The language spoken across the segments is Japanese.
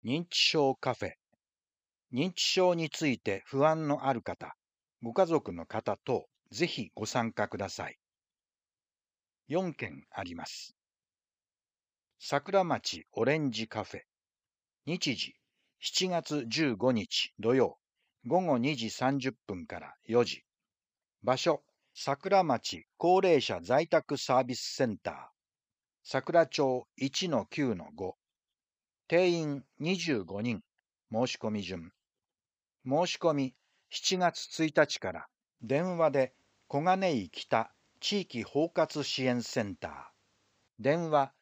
認知症カフェ。認知症について不安のある方、ご家族の方等、ぜひご参加ください。4件あります。桜町オレンジカフェ。日時、7月15日土曜、午後2時30分から4時。場所、桜町高齢者在宅サービスセンター。桜町 1-9-5。定員25人。申し込み順。申し込み7月1日から電話で小金井北地域包括支援センター。電話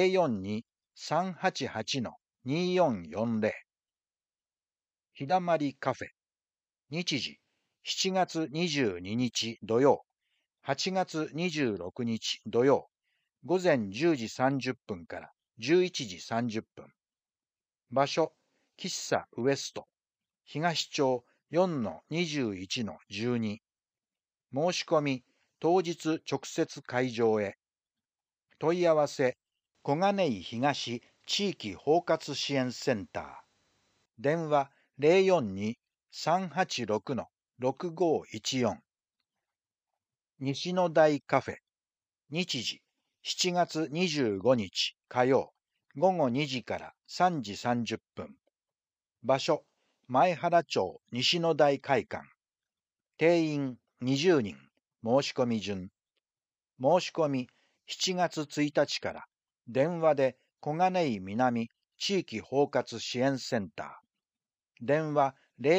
042-388-2440。ひだまりカフェ。日時7月22日土曜、8月26日土曜、午前10時30分から11時30分。場所、喫茶ウエスト、東町 4-21-12。申し込み、当日直接会場へ。問い合わせ、小金井東地域包括支援センター。電話042-386-6514。西の台カフェ。日時、7月25日火曜、午後2時から3時30分。場所、前原町西の台会館。定員20人。申し込み順。申し込み7月1日から電話で小金井南地域包括支援センター。電話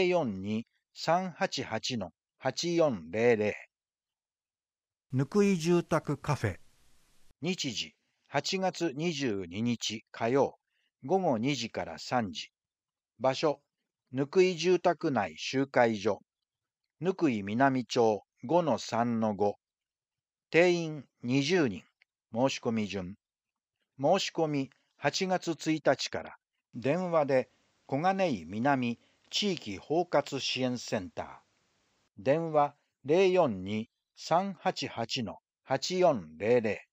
042-388-8400。 ぬくい住宅カフェ。 日時8月22日火曜、午後2時から3時。場所、ぬくい住宅内集会所。ぬくい南町 5-3-5。定員20人。申し込み順。申し込み8月1日から電話で小金井南地域包括支援センター。電話042-388-8400。